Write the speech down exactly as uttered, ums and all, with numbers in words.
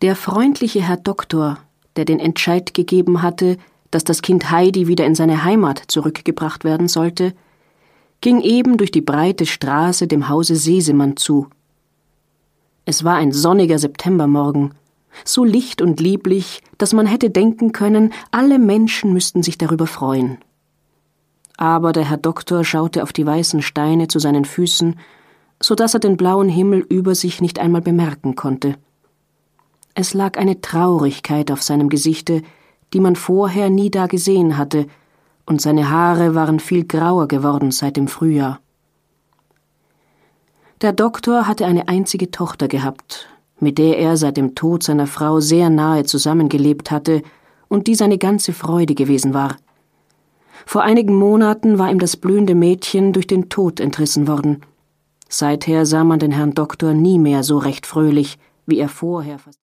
Der freundliche Herr Doktor, der den Entscheid gegeben hatte, dass das Kind Heidi wieder in seine Heimat zurückgebracht werden sollte, ging eben durch die breite Straße dem Hause Sesemann zu. Es war ein sonniger Septembermorgen, so licht und lieblich, dass man hätte denken können, alle Menschen müssten sich darüber freuen. Aber der Herr Doktor schaute auf die weißen Steine zu seinen Füßen, so dass er den blauen Himmel über sich nicht einmal bemerken konnte. Es lag eine Traurigkeit auf seinem Gesichte, die man vorher nie da gesehen hatte, und seine Haare waren viel grauer geworden seit dem Frühjahr. Der Doktor hatte eine einzige Tochter gehabt, mit der er seit dem Tod seiner Frau sehr nahe zusammengelebt hatte und die seine ganze Freude gewesen war. Vor einigen Monaten war ihm das blühende Mädchen durch den Tod entrissen worden. Seither sah man den Herrn Doktor nie mehr so recht fröhlich, wie er vorher fast